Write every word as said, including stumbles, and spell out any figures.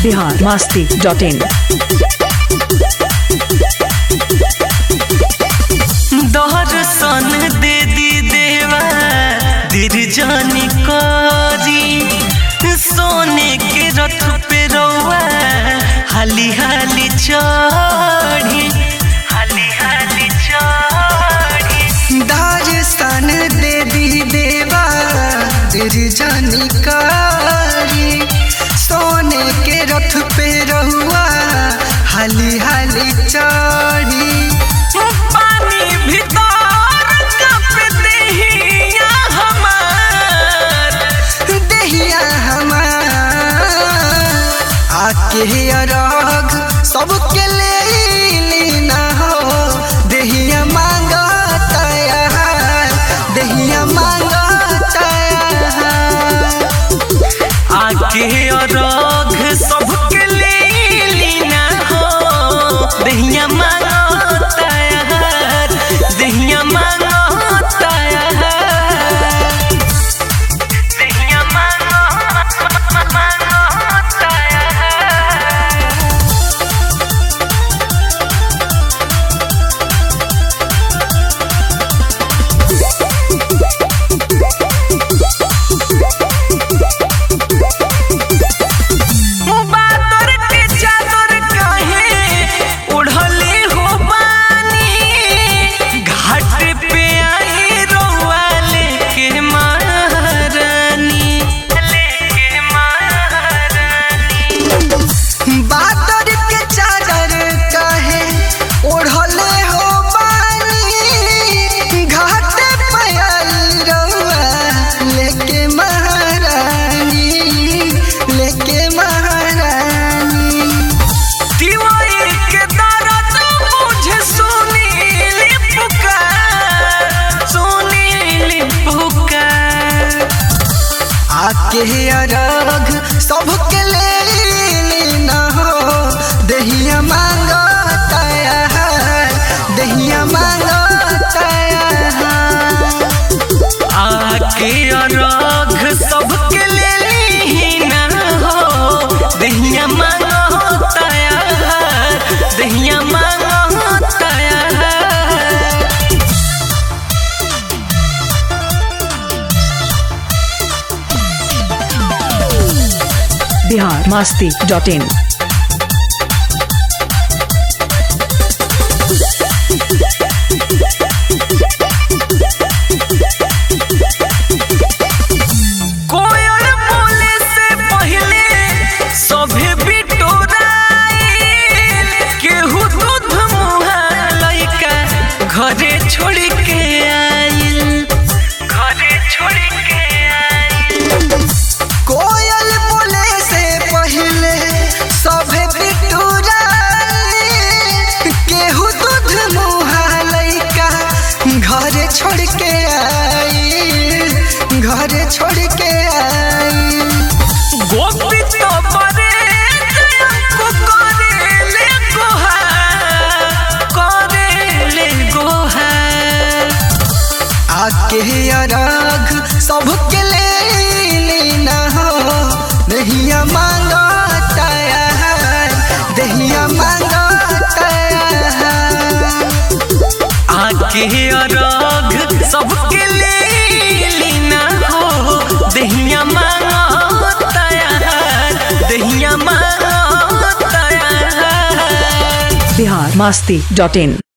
Bihar Masti dot इन। दर्शन दे दी देवा दिरजानी करी, सोने के रथ पे रौआ हाली हाली चढ़ी, हाली हाली चढ़ी। दर्शन दे दी देवा दिरजानी करी, सोने के रथ पे रहुआ हाली हाली चढ़ी। पानी भीतर कप देहिया हमार, देहिया हमार आके अरग सबके ले लीना हो, देहिया मांगता यार, देहिया मांगता यार। आके अरग सबके ले लीना हो, देहिया मांगता यार, देहिया मांगता यार, देहिया मांगता यार। बादर के चादर काहे उड़ले हो बानी, घाट पे आई रौआ लेके महारानी, लेके महारानी। बादर के चादर काहे ओढ़ले हो बानी, घाट पे आई रउआ लेके महारानी, लेके महारानी। दिवाई के दर्द मुझे सुनीली पुकार, सुनीली पुकार। आके अरग सबके ले लीना हो, देहिया मांगता यार, देहिया मांगता यार। आके अरग सबके ले लीना हो, देहिया मांगता यार, देहिया मांगता यार। Bihar Masti dot in. कोयल बोले से पहले सभे बिटोराइल, केहू दूध मुहा लइका घरे छोड़ के आइल, घरे छोड़ के आइल। कोयल बोले से पहले सभे बिटुराई, केहू दूध मुहा लइका घरे छोड़ के आई, घरे छोड़ के आई। गोपी तो बरे को करे ले गोहा, करे ले गोहा। आके अरग सबके ले लीना हो, देहिया मांगता यार, देहिया मांगता यार। आके अरग सबके ले लीना हो, देहिया मांगता यार, देहिया मांगता यार। बिहार मस्ती डॉट इन।